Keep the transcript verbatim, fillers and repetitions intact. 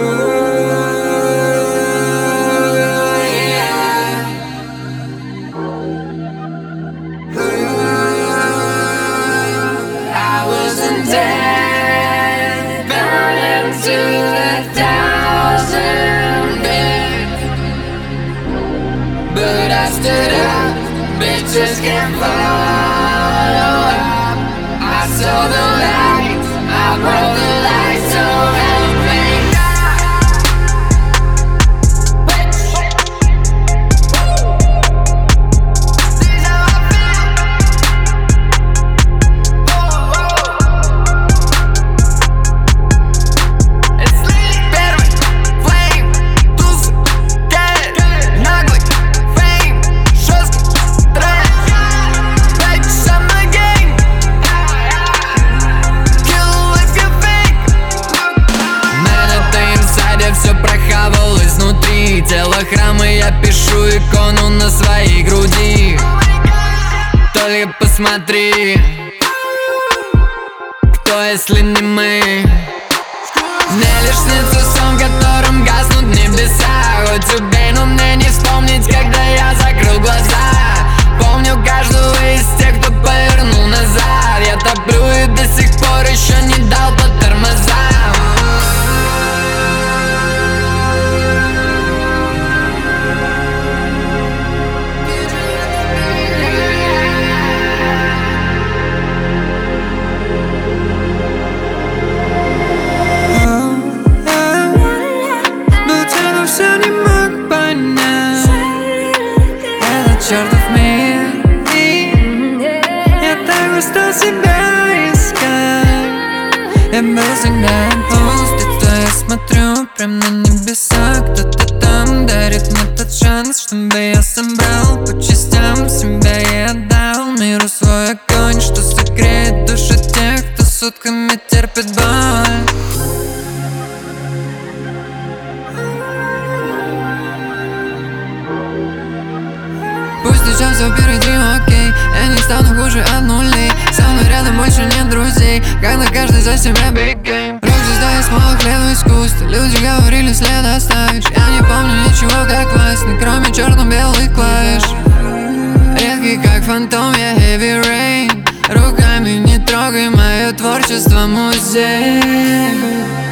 But I stood up, bitches can't follow up. I saw the light, I brought the light, so help me bitch. This is how I feel. Oh, oh. It's lit, battery, flame, туз, get, наглый. Все прохавал изнутри. Тело храма, я пишу икону на своей груди. Только посмотри, кто, если не мы? Мне лишь снится сон, в котором гаснут небеса. Хоть убей, но мне не вспомнить, когда я закрыл глаза. Помню каждого из тех, кто повернул назад. Я топлю и до сих пор еще не дал по тормозам. Чертов мир, я так устал себя искать. Я был всегда пуст, то я смотрю прям на небеса. Кто-то там дарит мне тот шанс, чтобы я собрал по частям себя и отдал миру свой огонь, что согреет души тех, кто сутками терпит боль. Пусть сейчас все впереди, окей. Я не стану хуже от нулей. Со мной рядом больше нет друзей, когда каждый за себя big game. Рок-звезда из малых лет в искусстве. Люди говорили, след оставишь. Я не помню ничего, как властный, кроме черно-белых клавиш. Редкий как фантом, я heavy rain. Руками не трогай мое творчество, музей.